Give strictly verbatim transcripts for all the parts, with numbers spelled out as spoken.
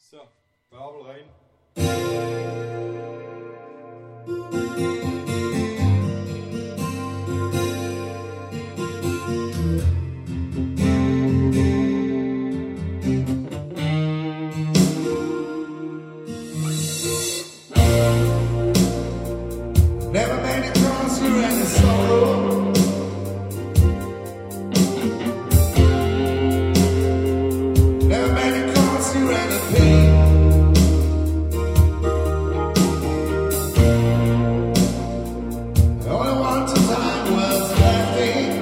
So, Gabel rein. Never made it cross through any sorrow. Never made it cross through any pain. Only one time was laughing.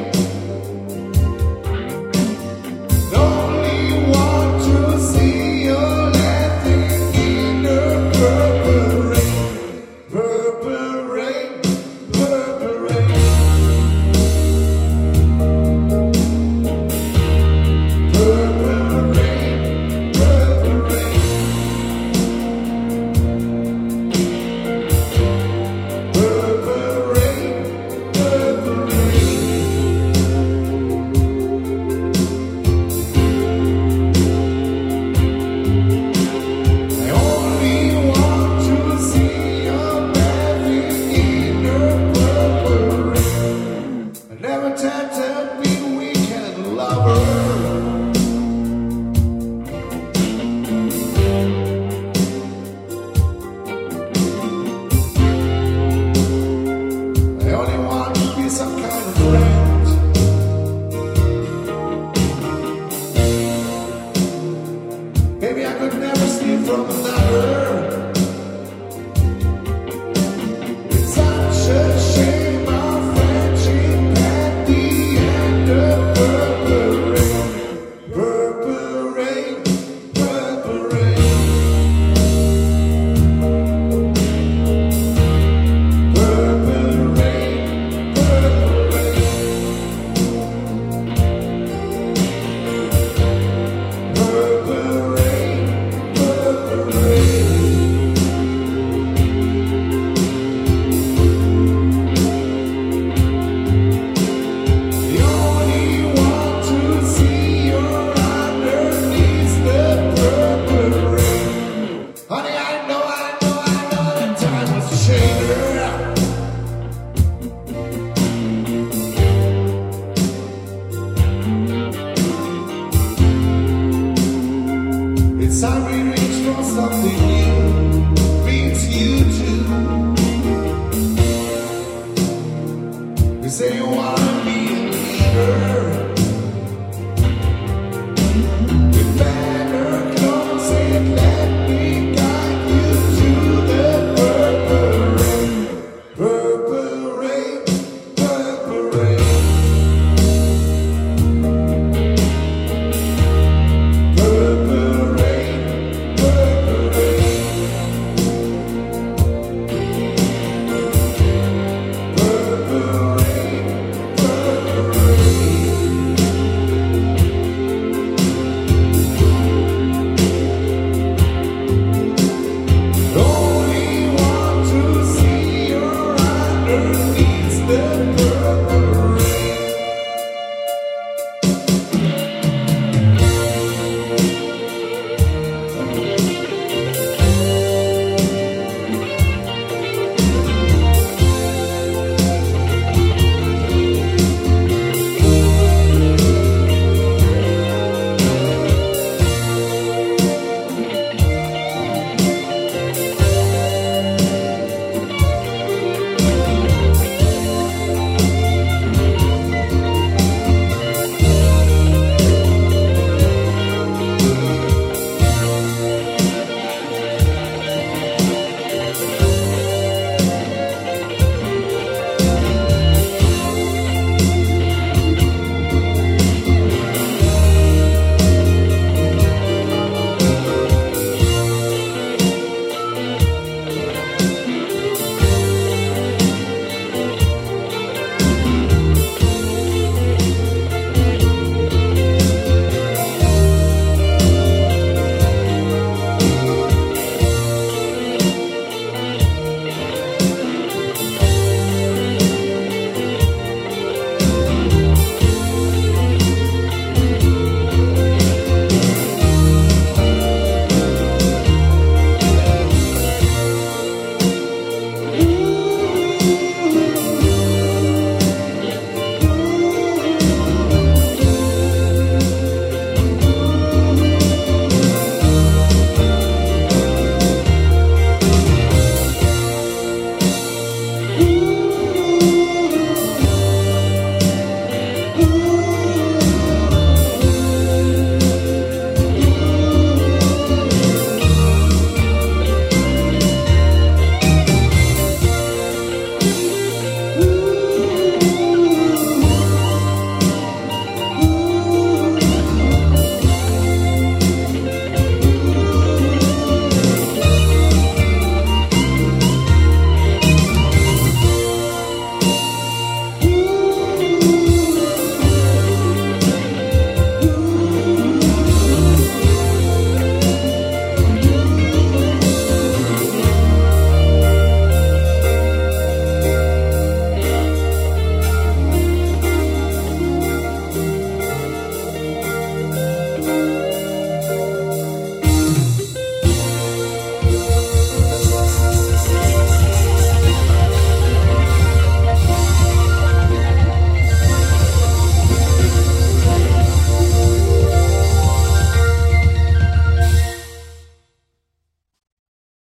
Only want to see you laughing in the purple rain. Purple rain. Purple rain. Purple rain. Purple rain. Purple rain. Purple rain. I only want to see you laughing in the purple rain. I never tempted me weekend lover. I only want to be some kind of friend. Maybe I could never steal from another. It's such a shame our friendship at the end of purple rain. Purple rain. Purple rain. Purple rain. Purple rain. Purple rain. Purple rain. You only want to see you underneath the purple rain. Honey, I know, I know, I know that time was a shader. It's time we reach for something new. Means you too. You say you wanna